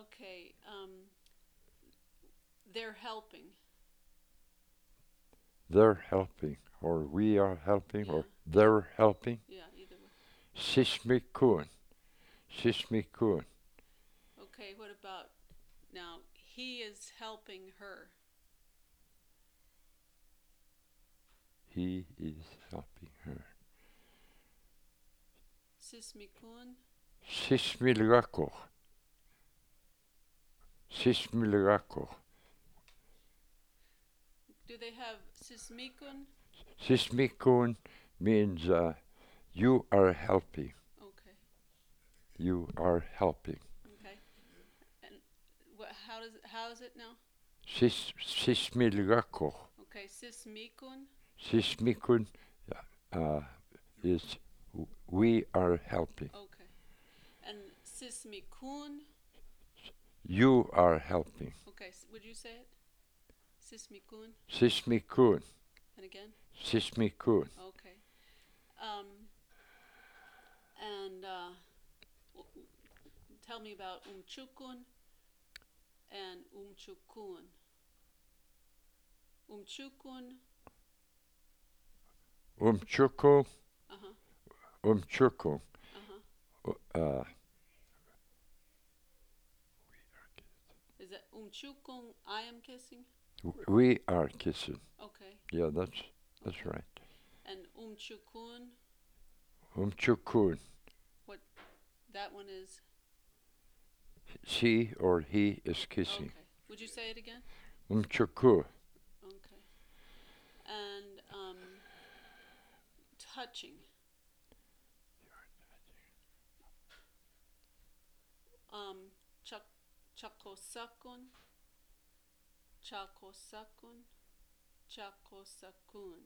Okay. They're helping. They're helping, or we are helping, Yeah. or they're helping. Yeah. Either way. Sismikun. Sismikun. Okay. What about now? He is helping her. He is helping her. Sismikun. Sismilgakor. Sismilgakor. Do they have sismikun? Sismikun means you are helping. Okay. You are helping. Okay. And what? How is it now? Sismilgakor. Okay. Sismikun. Sismikun uh, is we are helping. Okay. And sismikun. You are helping. Okay. Would you say it? Sismikun. Sismikun. And again. Sismikun. Okay. Um. And tell me about umchukun and umchukun. Umchukun. Umchuku. Uh huh. Umchuku. Uh huh. Uh, Is that umchukun? I am kissing. we are kissing. Okay. Yeah, that's Okay. right. And umchukun. Umchukun. What? That one is. She or he is kissing. Okay. Would you say it again? Umchuku. Okay. And touching. Chak chakosakun. Chakosakun. Chakosakun.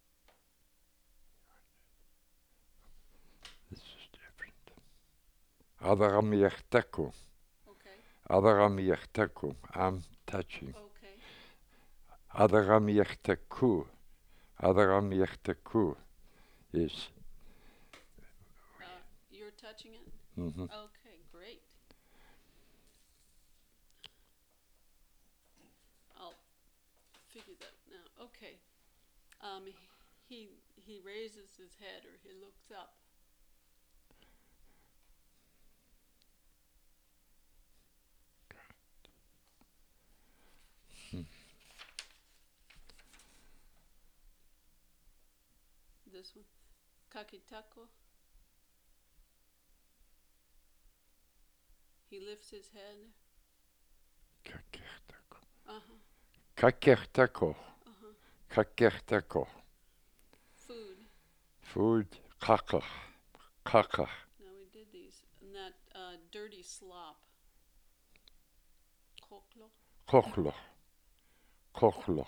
This is different. Adaram yertaku. Okay. Adaram yertaku. I'm touching. Okay. Adaram yertaku. Adaram yertaku is. You're touching it? Mm-hmm. Okay, great. I'll figure that now. Okay. Um, he raises his head or he looks up. This one. Kakitako. He lifts his head. Kakertako. Uh-huh. Kakertako. Uh-huh. Kakertako. Food. Food. Kakach. Kakach. Now we did these. And that dirty slop. Koklo. Kochlo. Kochlo.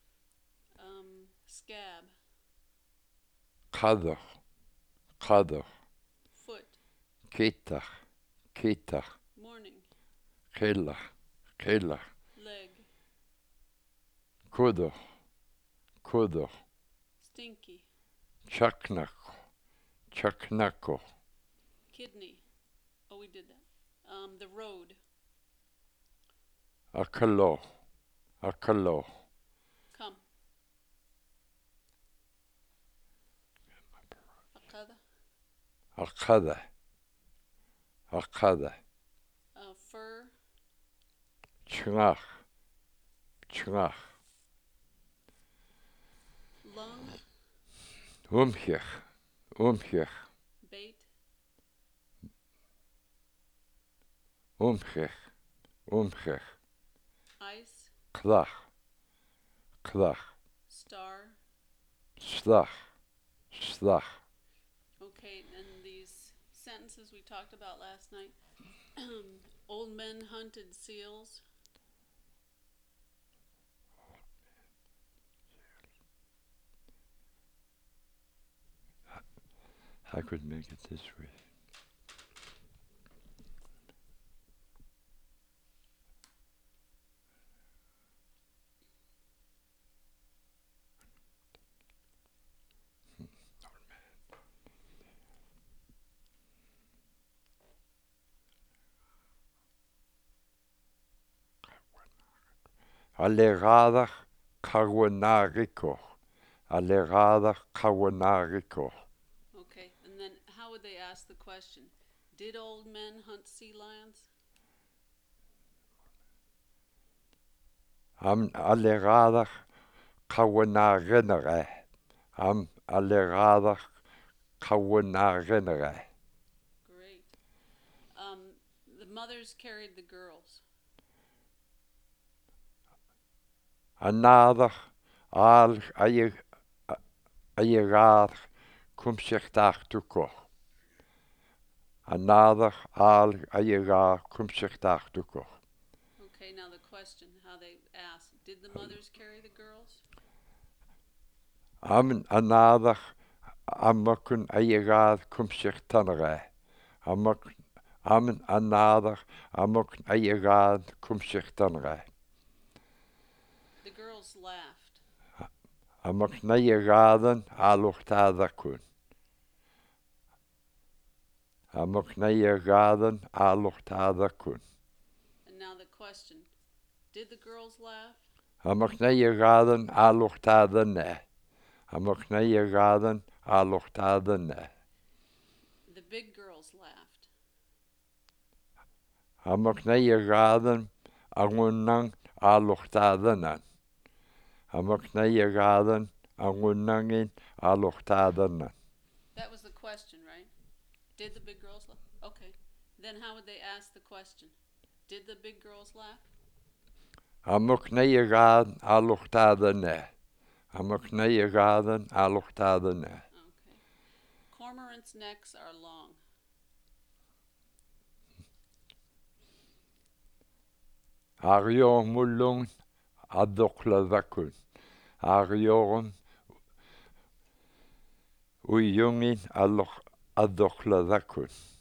Scab. Kader. Kader. Foot. Ketach. Ketach. Morning. Kelach. Kelach. Leg. Kuder. Kuder. Stinky. Chaknako. Chaknako. Kidney. Oh, we did that. The road. Akalo. Akalo. Come. Akada. Akada. Akada. Fur. Chngach. Chngach. Lung. Umchech. Umchech. Bait. Umchech. Umchech. Ice. Klach. Klach. Star. Slach. Slach. Okay, and these sentences we talked about last night. Old men hunted seals. I could make it this way. Alerada kawanariko. Alerada kawanariko. Okay, and then how would they ask the question? Did old men hunt sea lions? Am alerada kawanargenere. Am alerada kawanargenere. Great. The mothers carried the girls. Another al ayegar kumsirtartuko. Another al ayegar kumsirtartuko. Okay, now the question, how they asked, did the mothers carry the girls? Am another amakun ayegar kumsirtanere. Am another amakun ayegar kumsirtanere. The girls laughed. Amak nayegaden aluchtadakun. Amak nayegaden aluchtadakun. And now the question, did the girls laugh? Amak nayegaden aluchtadene. Amak nayegaden aluchtadene. The big girls laughed. Amak nayegaden angunang aluchtadenen. Amak nayegaden angunangin aluchtadenen. That was the question, right? Did the big girls laugh? Okay. Then how would they ask the question? Did the big girls laugh? Amak nayegaden aluchtadene. Amak nayegaden aluchtadene. Okay. Cormorants' necks are long. Arion mulung adoklavakun. Arion uyungin adoklavakun.